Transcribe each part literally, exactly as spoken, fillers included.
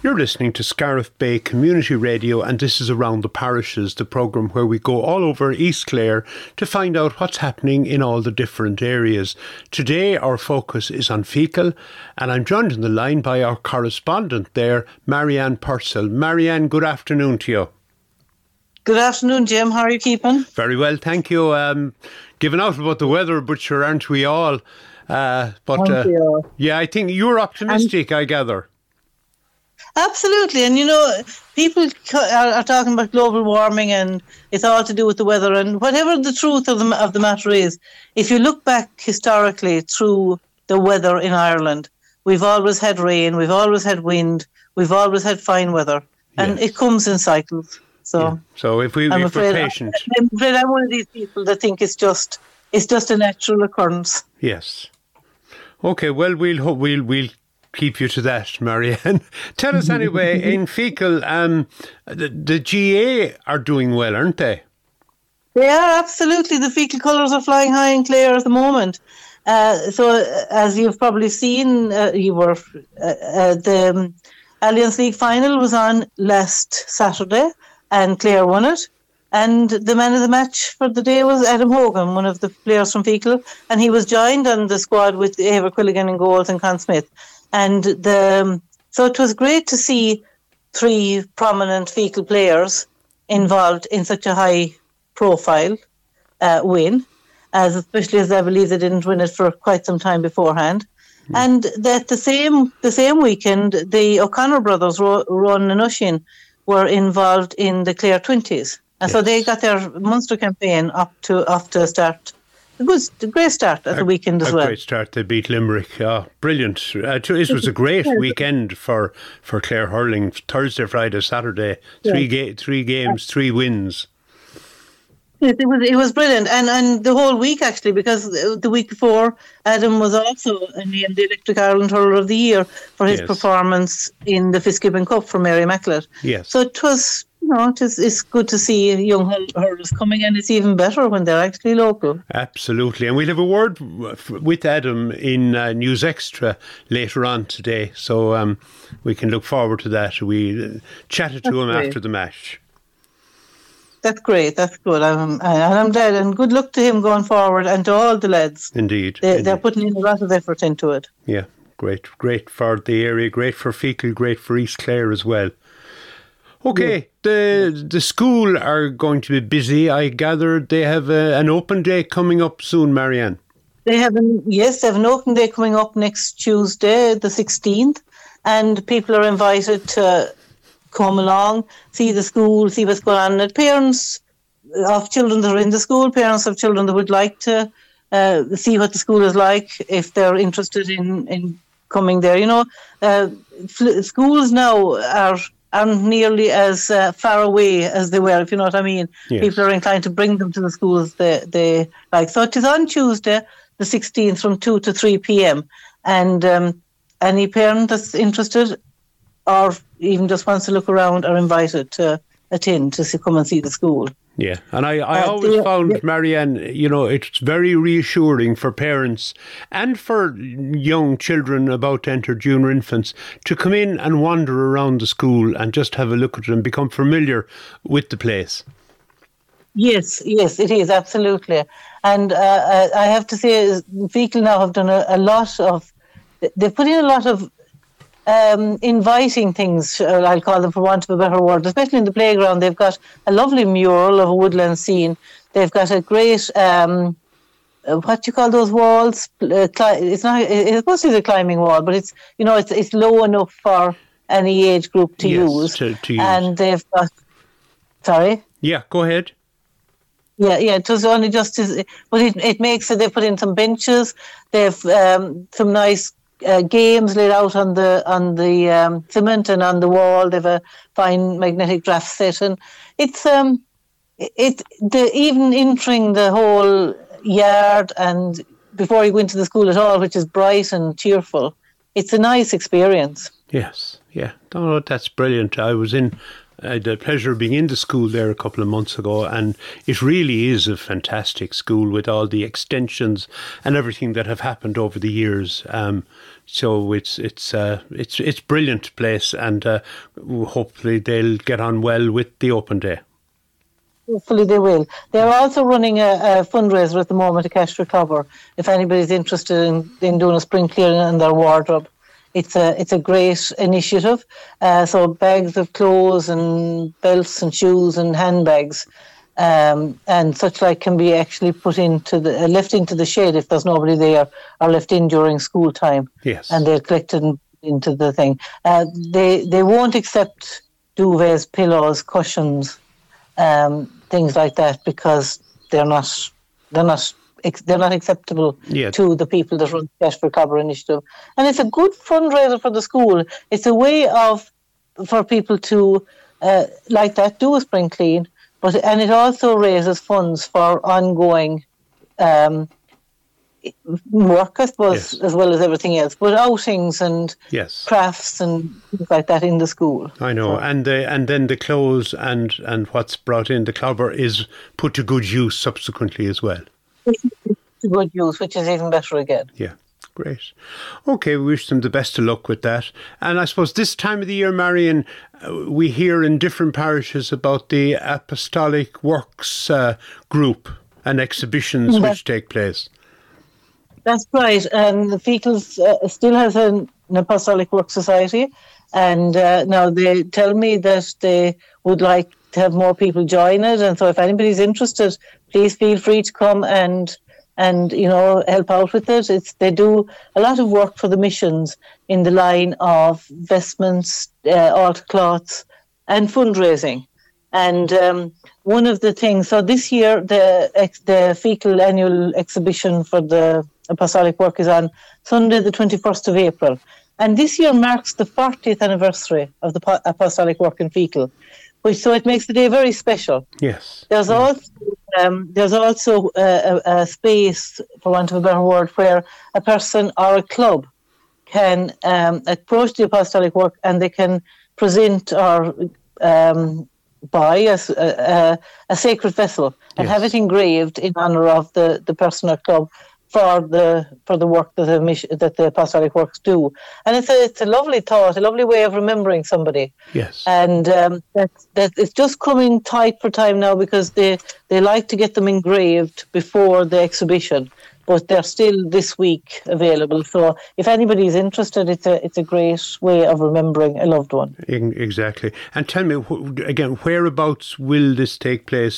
You're listening to Scariff Bay Community Radio, and this is Around the Parishes, the programme where we go all over East Clare to find out what's happening in all the different areas. Today our focus is on Feakle, and I'm joined on the line by our correspondent there, Marianne Purcell. Marianne, good afternoon to you. Good afternoon, Jim. How are you keeping? Very well, thank you. Um, giving out about the weather, but sure, aren't we all? Uh, but uh, yeah, I think you're optimistic, and I gather. Absolutely. And, you know, people are, are talking about global warming and it's all to do with the weather. And whatever the truth of the, of the matter is, if you look back historically through the weather in Ireland, we've always had rain, we've always had wind, we've always had fine weather. And yes. It comes in cycles. So, yeah. so if, we, I'm if afraid, we're patient... I'm afraid I'm one of these people that think it's just it's just a natural occurrence. Yes. OK, well, we'll we'll we'll... keep you to that, Marianne. Tell us anyway, in Feakle, um, the, the G A are doing well, aren't they? They are, absolutely. The Feakle colours are flying high in Clare at the moment. Uh, so, as you've probably seen, uh, you were uh, uh, the um, Alliance League final was on last Saturday, and Clare won it. And the man of the match for the day was Adam Hogan, one of the players from Feakle, and he was joined on the squad with Ava Quilligan in goals and Con Smith. And the so it was great to see three prominent Feakle players involved in such a high profile uh, win, as especially as I believe they didn't win it for quite some time beforehand. Mm. And that the same the same weekend, the O'Connor brothers, Ron and Ushin, were involved in the Clare twenties. And yes. So they got their Munster campaign up to off to start. It was a great start at the weekend as a well. A great start. They beat Limerick. Oh, brilliant. Uh, it was a great weekend for, for Clare hurling. Thursday, Friday, Saturday. Three yeah. ga- three games, three wins. Yes, it was, it was brilliant. And and the whole week, actually, because the week before, Adam was also named the Electric Ireland Hurler of the Year for his yes. performance in the Fitzgibbon Cup for Mary Immaculate. Yes. So it was... You know, it is, it's good to see young hurlers coming, and it's even better when they're actually local. Absolutely. And we'll have a word with Adam in uh, News Extra later on today, so um, we can look forward to that. We chatted to That's him great. After the match. That's great. That's good. I'm, and I'm glad. And good luck to him going forward, and to all the lads. Indeed. They, Indeed. They're putting in a lot of effort into it. Yeah, great. Great for the area, great for Feakle, great for East Clare as well. OK, yeah. the the school are going to be busy. I gather they have a, an open day coming up soon, Marianne. They have an, yes, they have an open day coming up next Tuesday, the sixteenth, and people are invited to come along, see the school, see what's going on. And parents of children that are in the school, parents of children that would like to uh, see what the school is like, if they're interested in, in coming there. You know, uh, fl- schools now are... aren't nearly as uh, far away as they were, if you know what I mean. Yes. People are inclined to bring them to the schools they, they like. So it is on Tuesday, the sixteenth, from two to three p.m. And um, any parent that's interested or even just wants to look around are invited to attend to see, come and see the school. Yeah, and I, I uh, always the, found, the, Marianne, you know, it's very reassuring for parents and for young children about to enter junior infants to come in and wander around the school and just have a look at it and become familiar with the place. Yes, yes, it is, absolutely. And uh, I have to say, Feakle now have done a, a lot of, they've put in a lot of Um, inviting things, I'll call them for want of a better word, especially in the playground. They've got a lovely mural of a woodland scene. They've got a great, um, what do you call those walls? Uh, cli- it's not, it's supposed to be a climbing wall, but it's, you know, it's it's low enough for any age group to yes, use. To, to use. And they've got, sorry? Yeah, go ahead. Yeah, yeah, it was only just, as, but it, it makes it, they put in some benches, they've um, some nice Uh, games laid out on the on the um, cement and on the wall. They've a fine magnetic draft set, and it's um it the even entering the whole yard and before you go into the school at all, which is bright and cheerful. It's a nice experience. Yes, yeah. Oh, that's brilliant. I was in I had the pleasure of being in the school there a couple of months ago, and it really is a fantastic school with all the extensions and everything that have happened over the years. Um, so it's it's uh, it's it's brilliant place, and uh, hopefully they'll get on well with the open day. Hopefully they will. They're also running a, a fundraiser at the moment, a cash for cover, if anybody's interested in, in doing a spring clearing in their wardrobe. It's a it's a great initiative. Uh, so bags of clothes and belts and shoes and handbags um, and such like can be actually put into the uh, left into the shed if there's nobody there, or left in during school time. Yes, and they're collected into the thing. Uh, they they won't accept duvets, pillows, cushions, um, things like that, because they're not they're not. They're not acceptable yeah. to the people that run the Cash for Cover initiative. And it's a good fundraiser for the school. It's a way of, for people to, uh, like that, do a spring clean, but and it also raises funds for ongoing um, work, I suppose, yes. as well as everything else, but outings and yes. crafts and things like that in the school. I know, so. and the and then the clothes and, and what's brought in the clobber is put to good use subsequently as well. To good use, which is even better again. Yeah, great. Okay, we wish them the best of luck with that. And I suppose this time of the year, Marion, uh, we hear in different parishes about the Apostolic Works uh, group and exhibitions mm-hmm. which take place. That's right. And the Fecals uh, still has an, an Apostolic Works Society. And uh, now they tell me that they would like to have more people join it. And so if anybody's interested, please feel free to come and and you know help out with it. It's they do a lot of work for the missions in the line of vestments, uh, altar cloths, and fundraising. And um, one of the things, so this year the the Fecal annual exhibition for the Apostolic Work is on Sunday, the twenty-first of April, and this year marks the fortieth anniversary of the Apostolic Work in Fecal. Which, so it makes the day very special. Yes. There's yeah. also um, there's also a, a, a space, for want of a better word, where a person or a club can um, approach the Apostolic Work and they can present or um, buy a, a, a sacred vessel and yes. have it engraved in honour of the, the person or club for the for the work that the mission, that the Apostolic Works do. And it's a it's a lovely thought, a lovely way of remembering somebody. Yes. And um, that that it's just coming tight for time now, because they they like to get them engraved before the exhibition, but they're still this week available. So if anybody's interested, it's a it's a great way of remembering a loved one. Exactly. And tell me again, whereabouts will this take place?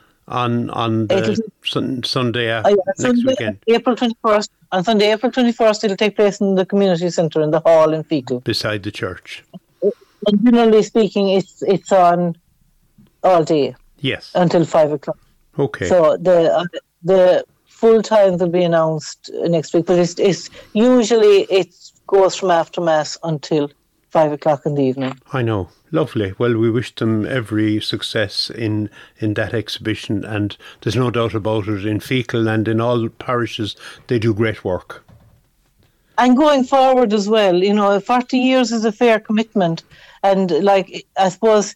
On on the sun, Sunday uh, uh, yeah, next Sunday, weekend, April twenty-first. On Sunday, April twenty-first, it'll take place in the community centre in the hall in Fecal, beside the church. And generally speaking, it's it's on all day. Yes, until five o'clock. Okay. So the uh, the full times will be announced next week, but it's, it's usually it goes from after mass until five o'clock in the evening. I know. Lovely. Well, we wish them every success in, in that exhibition, and there's no doubt about it, in Fecal and in all parishes, they do great work. And going forward as well, you know, forty years is a fair commitment. And, like, I suppose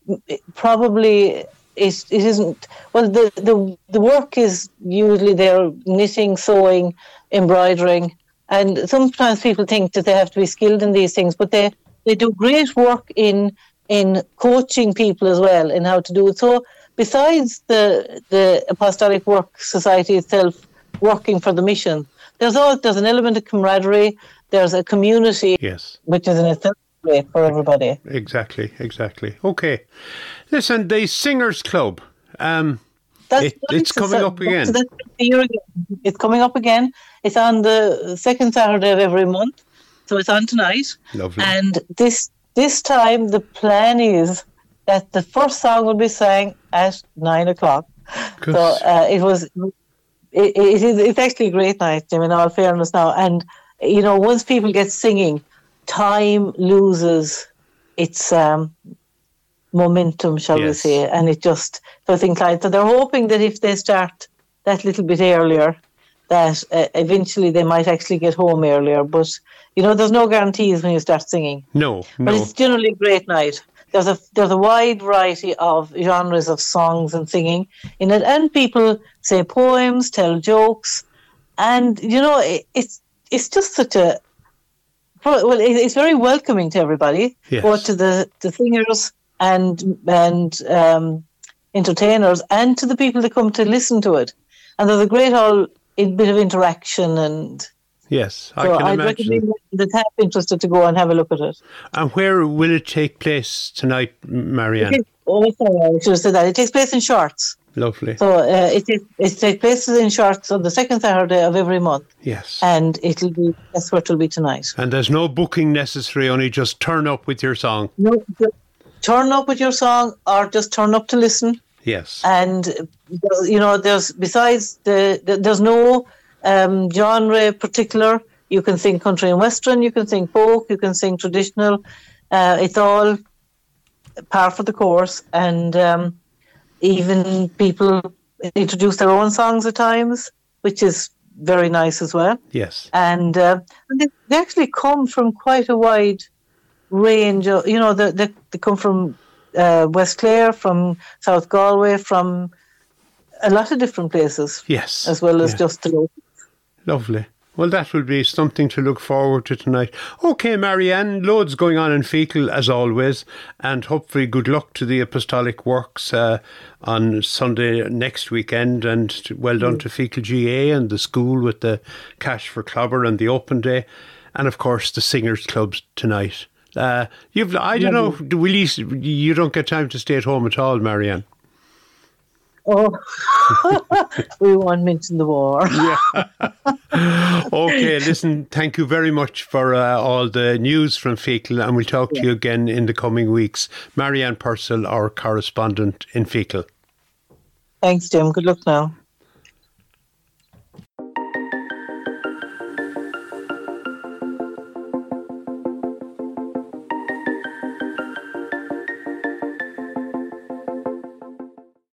probably it, it isn't, well, the, the, the work is usually there, knitting, sewing, embroidering. And sometimes people think that they have to be skilled in these things, but they They do great work in in coaching people as well in how to do it. So besides the the Apostolic Work Society itself working for the mission, there's all there's an element of camaraderie. There's a community, yes, which is in itself great for everybody. Exactly, exactly. Okay, listen, the Singers Club. Um, That's it, it's coming so, up again. So that's the year again. It's coming up again. It's on the second Saturday of every month. So it's on tonight. Lovely. And this this time the plan is that the first song will be sang at nine o'clock. Good. So uh, it was. It, it is. It's actually a great night, Jim. In all fairness, now, and you know, once people get singing, time loses its um, momentum, shall yes. we say, and it just feels inclined. So they're hoping that if they start that little bit earlier, that uh, eventually they might actually get home earlier. But, you know, there's no guarantees when you start singing. No, no. But it's generally a great night. there's a there's a wide variety of genres of songs and singing in it, and people say poems, tell jokes, and you know it, it's it's just such a well, it's very welcoming to everybody, yes. both to the, the singers and and um, entertainers, and to the people that come to listen to it. And there's a great whole bit of interaction and. Yes, I so can I'd imagine. recommend that have interested to go and have a look at it. And where will it take place tonight, Marianne? It, oh, sorry, I should have said that. It takes place in Shorts. Lovely. So uh, it, it, it takes place in Shorts on the second Saturday of every month. Yes. And it'll be, that's where it'll be tonight. And there's no booking necessary, only just turn up with your song. No, turn up with your song or just turn up to listen. Yes. And, you know, there's, besides, the, the there's no... Um, genre particular. You can sing country and western, you can sing folk, you can sing traditional. Uh, it's all par for the course, and um, even people introduce their own songs at times, which is very nice as well. Yes. And, uh, and they, they actually come from quite a wide range of, you know, they, they, they come from uh, West Clare, from South Galway, from a lot of different places. Yes. As well as yeah. just the local. Lovely. Well, that will be something to look forward to tonight. OK, Marianne, loads going on in Feakle as always, and hopefully good luck to the Apostolic Works uh, on Sunday next weekend, and well done mm. to Feakle G A and the school with the Cash for Clobber and the Open Day, and of course the Singers Clubs tonight. Uh, you've I don't yeah. know, will you, you don't get time to stay at home at all, Marianne? Oh, we won't mention the war. Yeah. OK, listen, thank you very much for uh, all the news from Feakle, and we'll talk yeah. to you again in the coming weeks. Marianne Purcell, our correspondent in Feakle. Thanks, Jim. Good luck now.